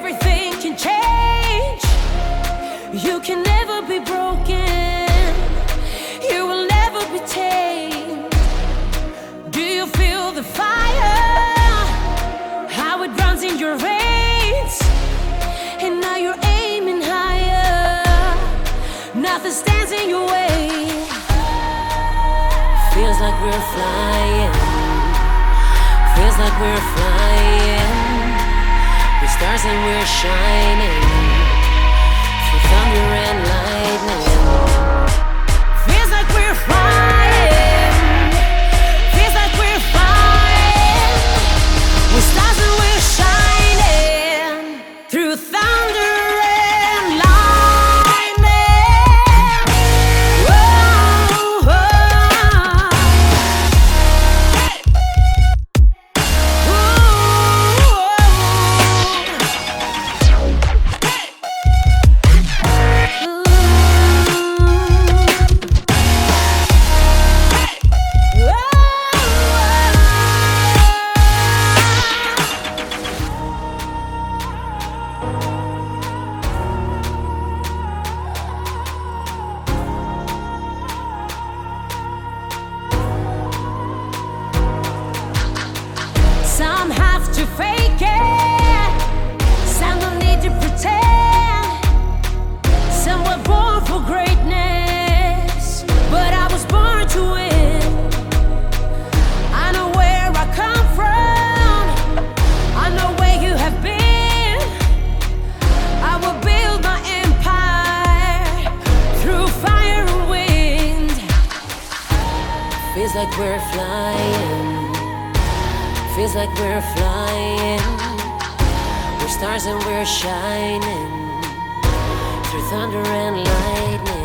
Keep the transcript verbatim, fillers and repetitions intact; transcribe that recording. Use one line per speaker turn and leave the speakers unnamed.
everything can change. You can never be broken. You will never be tamed. Do you feel the fire? How it runs in your veins? And now you're aiming higher. Nothing stands in your way. Feels like we're flying. Feels like we're flying. We're stars and we're shining through thunder and lightning. Feels like we're flying. Feels like we're flying. We're stars and we're shining through thunder and lightning. Whoa, whoa. Some have to fake it, some don't need to pretend. Some were born for greatness, but I was born to win. I know where I come from, I know where you have been. I will build my empire through fire and wind. Feels like we're flying. Feels like we're flying. We're stars and we're shining through thunder and lightning.